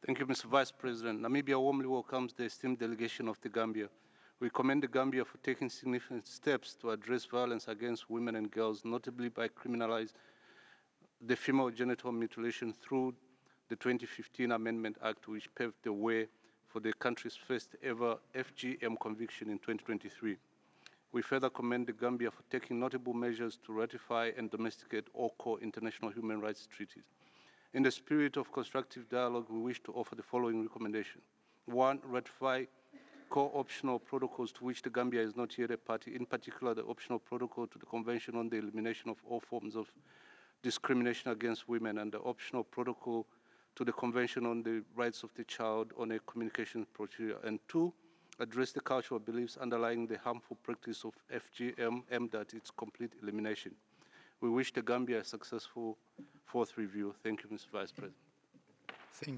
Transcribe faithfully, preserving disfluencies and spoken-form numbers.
Thank you, Mister Vice President. Namibia warmly welcomes the esteemed delegation of the Gambia. We commend the Gambia for taking significant steps to address violence against women and girls, notably by criminalizing the female genital mutilation through the twenty fifteen Amendment Act, which paved the way for the country's first ever F G M conviction in twenty twenty-three. We further commend the Gambia for taking notable measures to ratify and domesticate all core international human rights treaties. In the spirit of constructive dialogue, we wish to offer the following recommendation. One, ratify core optional protocols to which the Gambia is not yet a party, in particular the optional protocol to the Convention on the Elimination of All Forms of Discrimination Against Women and the optional protocol to the Convention on the Rights of the Child on a Communication Procedure. And two, address the cultural beliefs underlying the harmful practice of F G M aimed at its complete elimination. We wish the Gambia a successful fourth review. Thank you, Mister Vice President.